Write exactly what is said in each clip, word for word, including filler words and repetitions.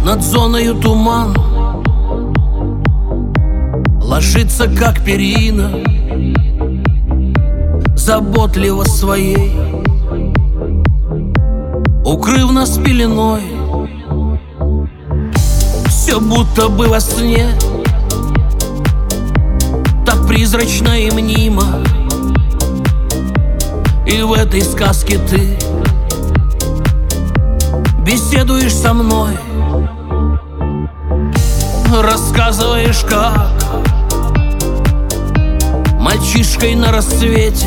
Над зоною туман ложится, как перина, заботливо своей, укрыв нас пеленой. Все будто бы во сне, так призрачно и мнимо. И в этой сказке ты беседуешь со мной, рассказываешь, как мальчишкой на рассвете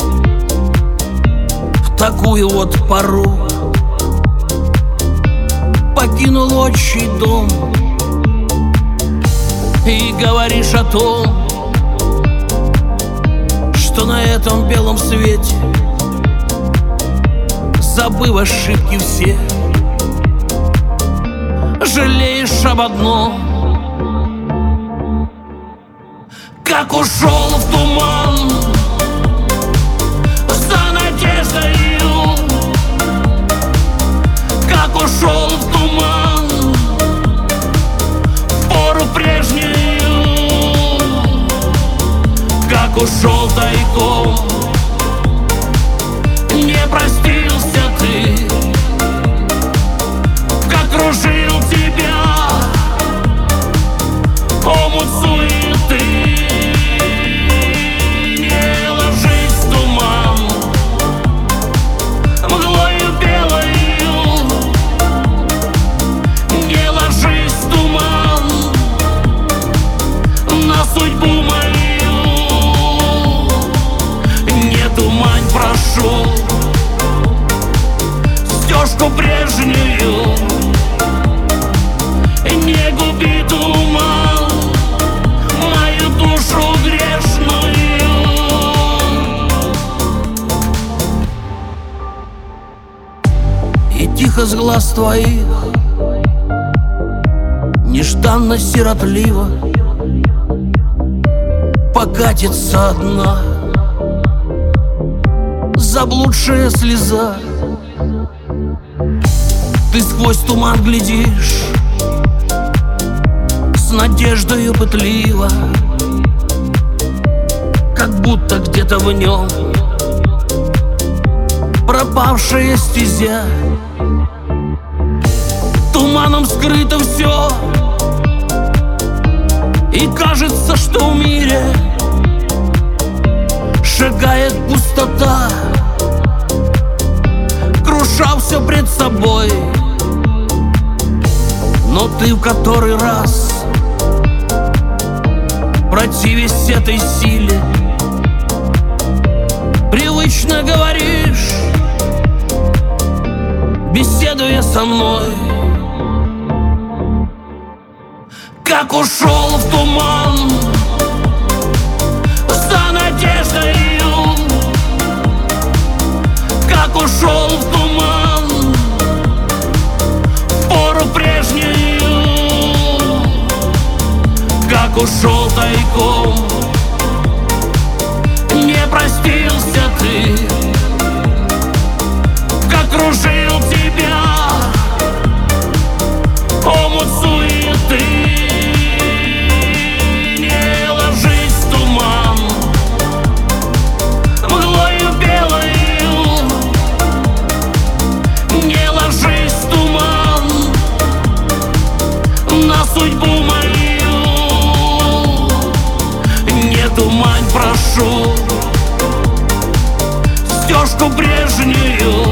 в такую вот пору покинул отчий дом. И говоришь о том, что на этом белом свете, забыв ошибки все, жалеешь об одном: как ушел в туман за надеждою, как ушел в туман в пору прежнюю, как ушел тайком, не простился ты, как кружил тебя омут суеты. Не ложись в туман мглою белою, не ложись в туман на судьбу мою. Не тумань, прошу, стежку прежнюю, не губи туман мою душу грешную. И тихо с глаз твоих, нежданно-сиротливо, покатится одна заблудшая слеза. Ты сквозь туман глядишь с надеждою пытливо, как будто где-то в нем пропавшая стезя. Туманом скрыто все, и кажется, что в мире шагает пустота, круша все пред собой. Но ты в который раз, противясь этой силе, привычно говоришь, беседуя со мной: как ушел в туман за надеждою, как ушел в туман в пору прежнюю, как ушел тайком, не простился ты, как кружил тебя омут суеты. Не ложись в туман мглою белою, не ложись в туман на судьбу мою. Не тумань, прошу, стежку прежнюю,